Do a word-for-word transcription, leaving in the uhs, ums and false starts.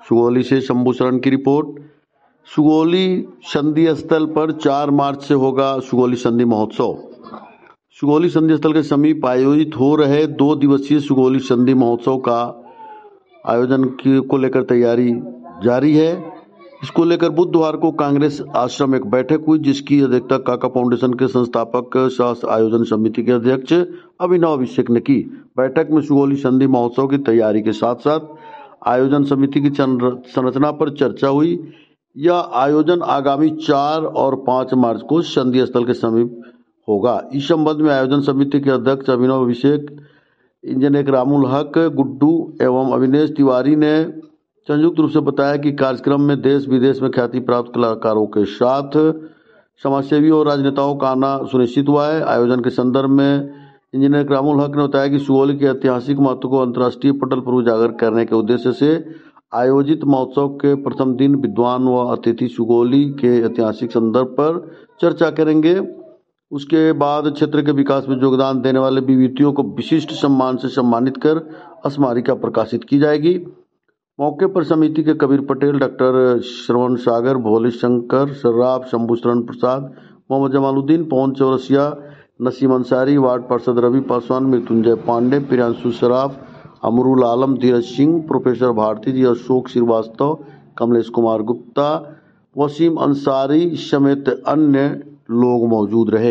सुगौली से शंभू शरण की रिपोर्ट। सुगौली संधि स्थल पर चार मार्च से होगा सुगौली संधि महोत्सव। सुगौली संधि स्थल के समीप आयोजित हो रहे दो दिवसीय सुगौली संधि महोत्सव का आयोजन को लेकर तैयारी जारी है। इसको लेकर बुधवार को कांग्रेस आश्रम एक बैठक हुई, जिसकी अध्यक्षता काका फाउंडेशन के संस्थापक सह आयोजन समिति के अध्यक्ष अभिनव अभिषेक ने की। बैठक में सुगौली संधि महोत्सव की तैयारी के साथ साथ आयोजन समिति की संरचना पर चर्चा हुई। यह आयोजन आगामी चार और पांच मार्च को संधि स्थल के समीप होगा। इस संबंध में आयोजन समिति के अध्यक्ष अभिनव अभिषेक, इंजीनियर रामुल हक, गुड्डू एवं अविनेश तिवारी ने संयुक्त रूप से बताया कि कार्यक्रम में देश विदेश में ख्याति प्राप्त कलाकारों के साथ समाजसेवी और राजनेताओं का आना सुनिश्चित हुआ है। आयोजन के संदर्भ में इंजीनियर रामुल हक ने बताया कि सुगौली के ऐतिहासिक महत्व को अंतर्राष्ट्रीय पटल पर उजागर करने के उद्देश्य से आयोजित महोत्सव के प्रथम दिन विद्वान व अतिथि सुगौली के ऐतिहासिक संदर्भ पर चर्चा करेंगे। उसके बाद क्षेत्र के विकास में योगदान देने वाले विभूतियों को विशिष्ट सम्मान से सम्मानित कर स्मारिका प्रकाशित की जाएगी। मौके पर समिति के कबीर पटेल, डॉक्टर श्रवण सागर, भोले शंकर सर्राफ, शंभू शरण प्रसाद, मोहम्मद जमालुद्दीन, पवन चौरसिया, नसीम अंसारी, वार्ड पार्षद रवि पासवान, मृत्युंजय पांडे, प्रियांशु सराफ, अमरुल आलम, धीरज सिंह, प्रोफेसर भारती जी, अशोक श्रीवास्तव, कमलेश कुमार गुप्ता, वसीम अंसारी समेत अन्य लोग मौजूद रहे।